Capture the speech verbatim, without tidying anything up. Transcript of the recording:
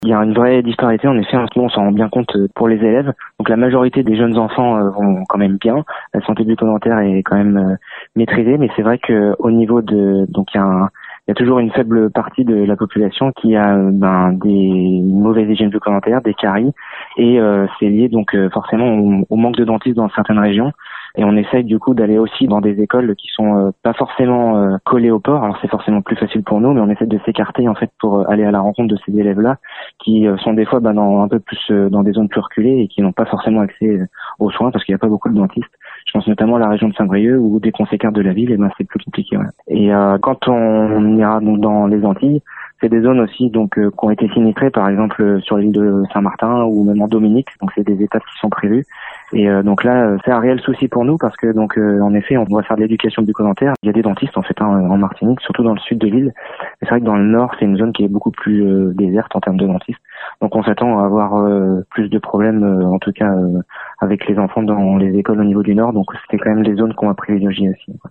Il y a une vraie disparité, en effet, on s'en rend bien compte pour les élèves. Donc la majorité des jeunes enfants vont quand même bien. La santé bucco-dentaire est quand même maîtrisée, mais c'est vrai que au niveau de, donc il y a un, il y a toujours une faible partie de la population qui a ben, des mauvaises hygiènes bucco-dentaires, des caries, et euh, c'est lié donc forcément au, au manque de dentistes dans certaines régions. Et on essaye du coup d'aller aussi dans des écoles qui sont euh, pas forcément euh, collées au port. Alors c'est forcément plus facile pour nous, mais on essaie de s'écarter en fait pour aller à la rencontre de ces élèves-là qui euh, sont des fois bah, dans un peu plus euh, dans des zones plus reculées et qui n'ont pas forcément accès euh, aux soins parce qu'il n'y a pas beaucoup de dentistes. Je pense notamment à la région de Saint-Brieuc où dès qu'on s'écarte de la ville, et ben c'est plus compliqué. Ouais. Et euh, quand on ira donc dans les Antilles, c'est des zones aussi donc euh, qui ont été sinistrées, par exemple sur l'île de Saint-Martin ou même en Dominique. Donc c'est des étapes qui sont prévues. Et euh, donc là, c'est un réel souci pour nous parce que donc euh, en effet, on va faire de l'éducation bucco-dentaire. Il y a des dentistes en fait hein, en Martinique, surtout dans le sud de l'île. Mais c'est vrai que dans le nord, c'est une zone qui est beaucoup plus euh, déserte en termes de dentistes. Donc on s'attend à avoir euh, plus de problèmes, euh, en tout cas euh, avec les enfants dans les écoles au niveau du nord. Donc c'est quand même des zones qu'on va privilégier aussi.